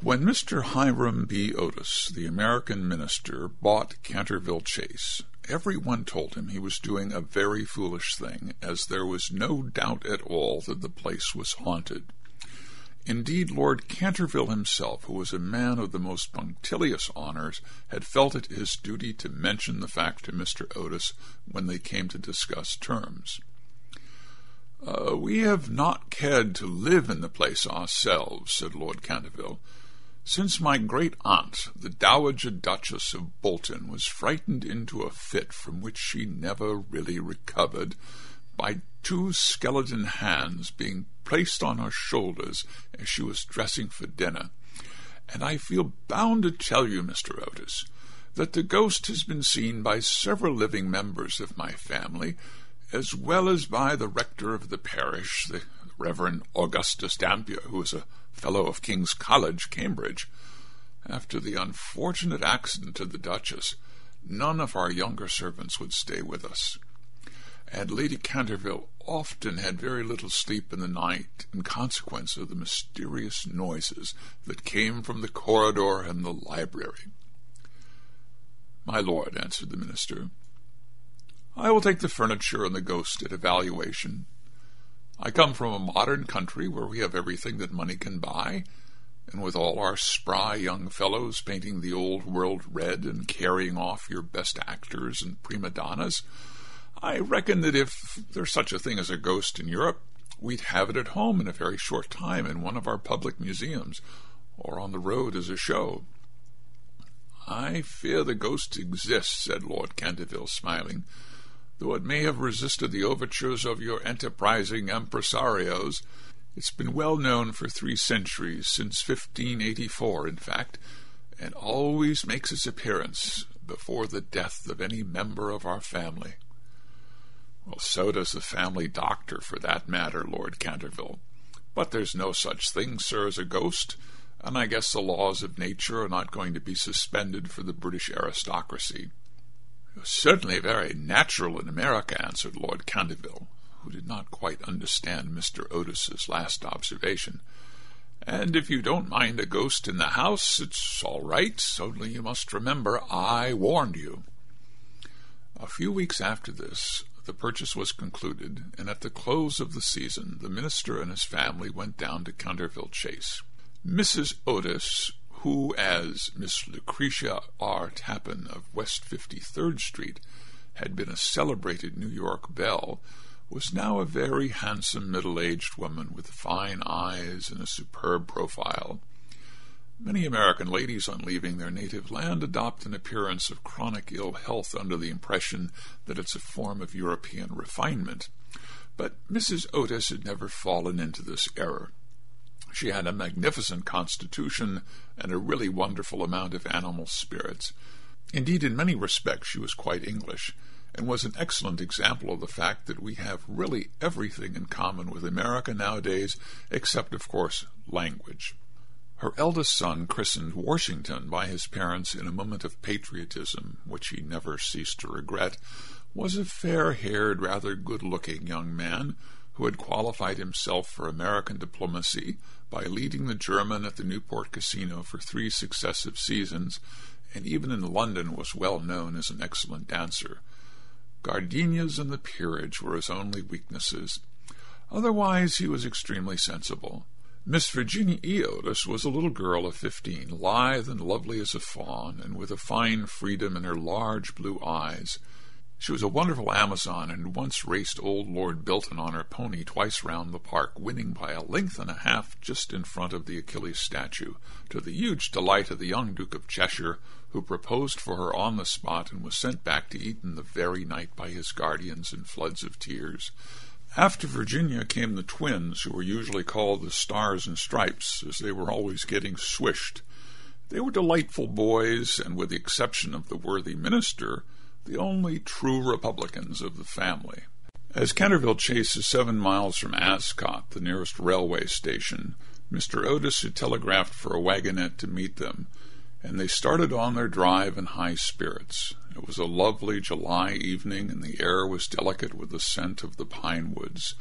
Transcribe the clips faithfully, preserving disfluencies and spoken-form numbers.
When Mister Hiram B. Otis, the American minister, bought Canterville Chase, everyone told him he was doing a very foolish thing, as there was no doubt at all that the place was haunted. Indeed, Lord Canterville himself, who was a man of the most punctilious honours, had felt it his duty to mention the fact to Mister Otis when they came to discuss terms. Uh, we have not cared to live in the place ourselves, said Lord Canterville, since my great-aunt, the Dowager Duchess of Bolton, was frightened into a fit from which she never really recovered by two skeleton hands being placed on her shoulders as she was dressing for dinner. And I feel bound to tell you, Mister Otis, that the ghost has been seen by several living members of my family, as well as by the rector of the parish, the Reverend Augustus Dampier, who is a Fellow of King's College, Cambridge. After the unfortunate accident to the Duchess, none of our younger servants would stay with us, and Lady Canterville often had very little sleep in the night in consequence of the mysterious noises that came from the corridor and the library. My lord, answered the minister, I will take the furniture and the ghost at evaluation. I come from a modern country where we have everything that money can buy, and with all our spry young fellows painting the old world red and carrying off your best actors and prima donnas, I reckon that if there's such a thing as a ghost in Europe, we'd have it at home in a very short time in one of our public museums, or on the road as a show. I fear the ghost exists, said Lord Canterville, smiling, though it may have resisted the overtures of your enterprising impresarios. It's been well known for three centuries, since fifteen eighty-four, in fact, and always makes its appearance before the death of any member of our family. Well, so does the family doctor, for that matter, Lord Canterville. But there's no such thing, sir, as a ghost, and I guess the laws of nature are not going to be suspended for the British aristocracy. Certainly very natural in America, answered Lord Canterville, who did not quite understand Mister Otis's last observation. And if you don't mind a ghost in the house, it's all right, only you must remember I warned you. A few weeks after this, the purchase was concluded, and at the close of the season, the minister and his family went down to Canterville Chase. Missus Otis, who, as Miss Lucretia R. Tappan of West fifty-third Street, had been a celebrated New York belle, was now a very handsome middle-aged woman with fine eyes and a superb profile. Many American ladies on leaving their native land adopt an appearance of chronic ill health under the impression that it's a form of European refinement, but Missus Otis had never fallen into this error. She had a magnificent constitution and a really wonderful amount of animal spirits. Indeed, in many respects she was quite English, and was an excellent example of the fact that we have really everything in common with America nowadays, except, of course, language. Her eldest son, christened Washington by his parents in a moment of patriotism, which he never ceased to regret, was a fair-haired, rather good-looking young man who had qualified himself for American diplomacy by leading the German at the Newport Casino for three successive seasons, and even in London was well known as an excellent dancer. Gardenias and the peerage were his only weaknesses. Otherwise he was extremely sensible. Miss Virginia E. Otis was a little girl of fifteen, lithe and lovely as a fawn, and with a fine freedom in her large blue eyes. She was a wonderful Amazon, and once raced old Lord Bilton on her pony twice round the park, winning by a length and a half just in front of the Achilles statue, to the huge delight of the young Duke of Cheshire, who proposed for her on the spot and was sent back to Eton the very night by his guardians in floods of tears. After Virginia came the twins, who were usually called the Stars and Stripes, as they were always getting swished. They were delightful boys, and with the exception of the worthy minister, the only true Republicans of the family. As Canterville Chase is seven miles from Ascot, the nearest railway station, Mister Otis had telegraphed for a wagonette to meet them, and they started on their drive in high spirits. It was a lovely July evening, and the air was delicate with the scent of the pine woods.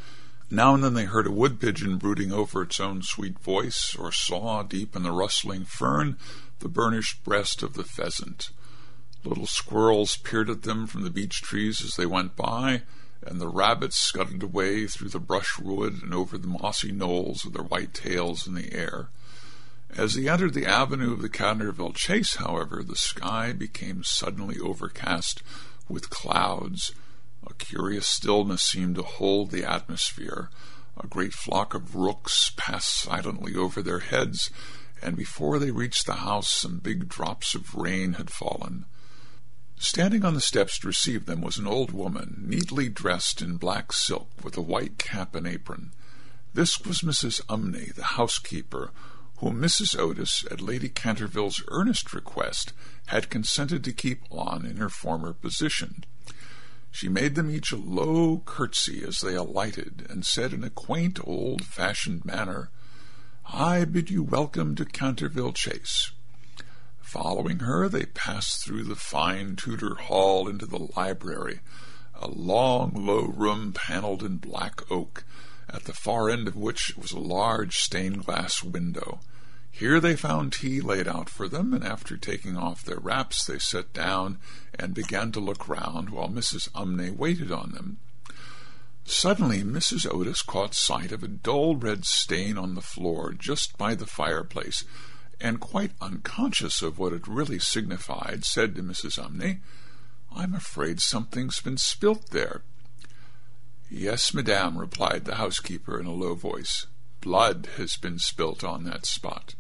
Now and then they heard a wood-pigeon brooding over its own sweet voice, or saw, deep in the rustling fern, the burnished breast of the pheasant. Little squirrels peered at them from the beech trees as they went by, and the rabbits scudded away through the brushwood and over the mossy knolls with their white tails in the air. As he entered the avenue of the Canterville Chase, however, the sky became suddenly overcast with clouds. A curious stillness seemed to hold the atmosphere. A great flock of rooks passed silently over their heads, and before they reached the house some big drops of rain had fallen. Standing on the steps to receive them was an old woman, neatly dressed in black silk, with a white cap and apron. This was Missus Umney, the housekeeper, whom Missus Otis, at Lady Canterville's earnest request, had consented to keep on in her former position. She made them each a low curtsy as they alighted, and said in a quaint old-fashioned manner, "I bid you welcome to Canterville Chase." Following her, they passed through the fine Tudor hall into the library, a long, low room panelled in black oak, at the far end of which was a large stained-glass window. Here they found tea laid out for them, and after taking off their wraps they sat down and began to look round while Missus Umney waited on them. Suddenly Missus Otis caught sight of a dull red stain on the floor just by the fireplace, and quite unconscious of what it really signified, said to Missus Umney, "I'm afraid something's been spilt there." "Yes, madame," replied the housekeeper in a low voice. "Blood has been spilt on that spot."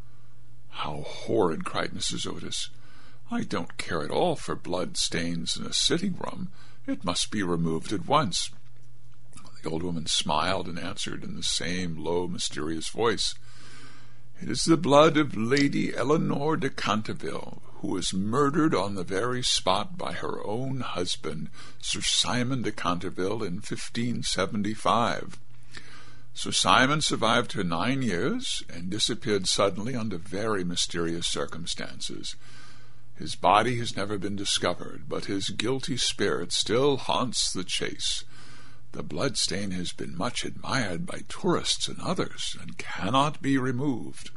"How horrid!" cried Missus Otis. "I don't care at all for blood stains in a sitting-room. It must be removed at once." The old woman smiled and answered in the same low, mysterious voice, "It is the blood of Lady Eleanor de Canterville, who was murdered on the very spot by her own husband, Sir Simon de Canterville, in fifteen seventy-five. Sir Simon survived her nine years and disappeared suddenly under very mysterious circumstances. His body has never been discovered, but his guilty spirit still haunts the Chase. The bloodstain has been much admired by tourists and others, and cannot be removed."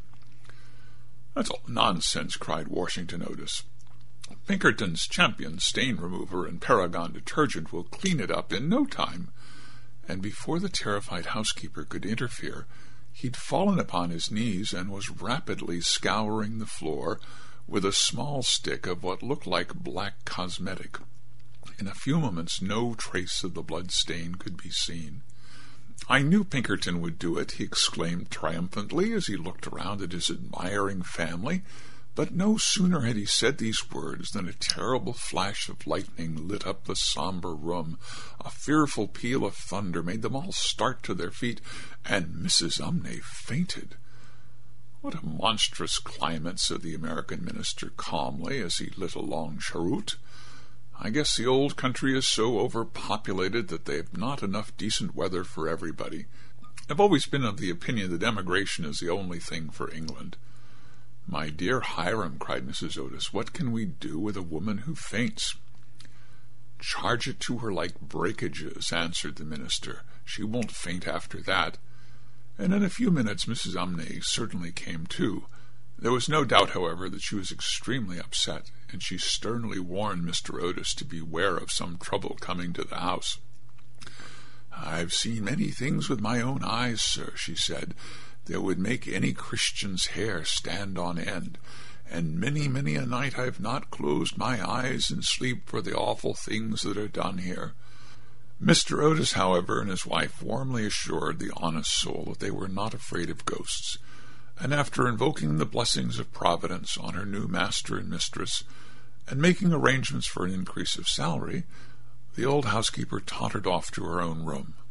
"That's all nonsense," cried Washington Otis. "Pinkerton's Champion stain remover and Paragon detergent will clean it up in no time." And before the terrified housekeeper could interfere, he'd fallen upon his knees and was rapidly scouring the floor with a small stick of what looked like black cosmetic. In a few moments no trace of the blood stain could be seen. "I knew Pinkerton would do it," he exclaimed triumphantly as he looked around at his admiring family. But no sooner had he said these words than a terrible flash of lightning lit up the sombre room. A fearful peal of thunder made them all start to their feet, and Missus Umney fainted. "What a monstrous climate," said the American minister calmly as he lit a long cheroot. "I guess the old country is so overpopulated that they've not enough decent weather for everybody. I've always been of the opinion that emigration is the only thing for England." "My dear Hiram," cried Missus Otis, "what can we do with a woman who faints?" "Charge it to her like breakages," answered the minister. "She won't faint after that." And in a few minutes Missus Umney certainly came to. There was no doubt, however, that she was extremely upset, and she sternly warned Mister Otis to beware of some trouble coming to the house. "I've seen many things with my own eyes, sir," she said, "that would make any Christian's hair stand on end, and many, many a night I've not closed my eyes in sleep for the awful things that are done here." Mister Otis, however, and his wife warmly assured the honest soul that they were not afraid of ghosts, and after invoking the blessings of Providence on her new master and mistress, and making arrangements for an increase of salary, the old housekeeper tottered off to her own room.